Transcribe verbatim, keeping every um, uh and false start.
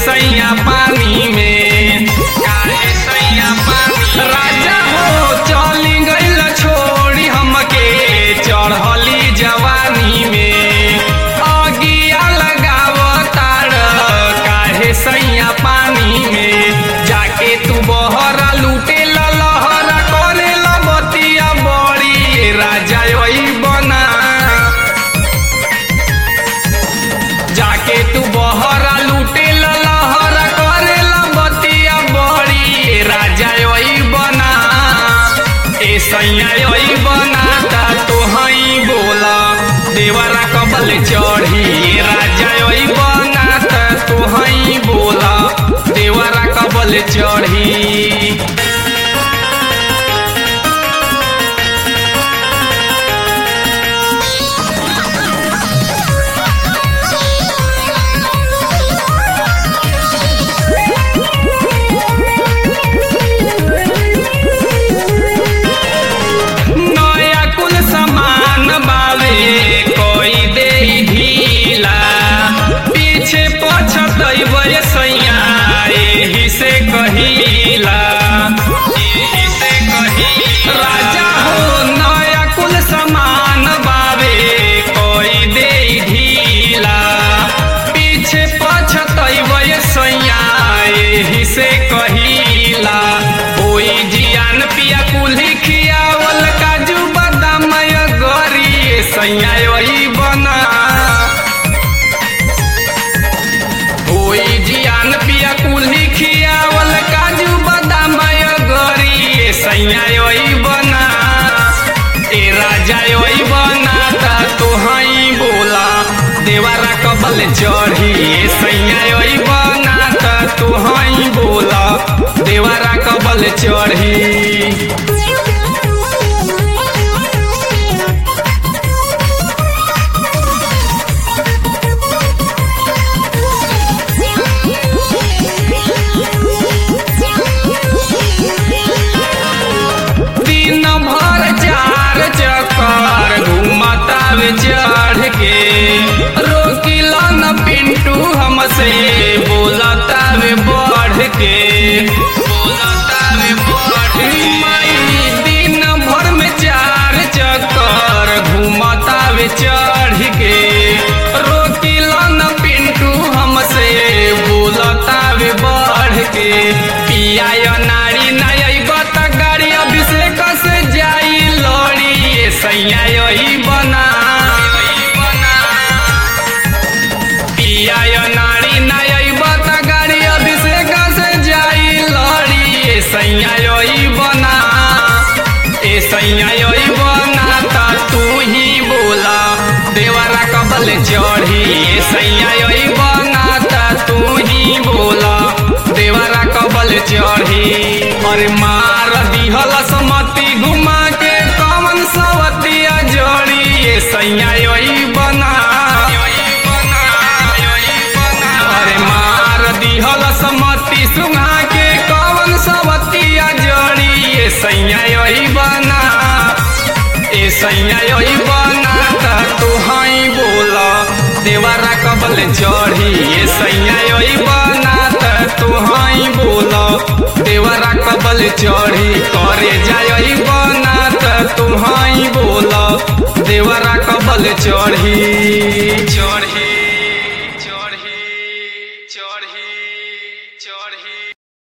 सैया पानी में, काहे सैया पानी। राजा हो चली गइल छोड़ी हमके चढ़ली जवानी में, अगिया लगावतार काहे सैया पानी में। जाके तू बहरा लूटे लहरा करे बतिया बड़ी राजा वही बना। जाके तू बहरा लूटे लहरा करे बतिया बड़ी राजा वही बना। ए सैया वही बना ता तो हई बोला देवरा कबल चढ़ी राजा वही बना ता तो हई बोला देवरा कबल चढ़ी। सैया एही से कहिला, एही से कहिला। राजा हो नया कुल समान बावे कोई दे ढीला, पीछे पछतैबे सैया एही से कहिला। ओई जियान पिया कुल्ही खियावल काजू बादाम गरी सैया वही बना। ओई जियान पिया कुल्ही खियावल काजू बादाम गरी सैया वही बना। ए राजा वही बना ता तो हई बोला देवरा कबल चढ़ी। ए सैया वही बना ता तो हई बोला देवरा कबल चढ़ी। चढ़ के रोकिला न पिंटू हमसे बोलता वे बढ़ के, बोलता वे बढ़ के। दिन भर में चार चक्कर घूमता वे चढ़ के, रोकिला न पिंटू हमसे बोलता वे बढ़ के। पिया नारी नई बत गाड़ी अभिषेक से जाई लड़ी सैया यही बना। नारी नई बत गाड़ी अभिषेक से जाई लड़ी सैया यही बना। ए सैया यही बना ता तू ही बोला देवरा कबल चढ़ी। ए सैया यही बना ता तू ही बोला देवरा कबल चढ़ी। और मार दिहल समती घुमा के कमन सवतिया जड़ी ए सैया यही बना। समती सुहा के कवन सवतिया जड़ी ए सैया यही बना। ए सैया यही बना ता तू हई बोला देवरा कबल चढ़ी। ए सैया यही बना ता तू हई बोला देवरा कबल चढ़ी। करे जाई बना ता तू हई बोला देवरा कबल चढ़ी।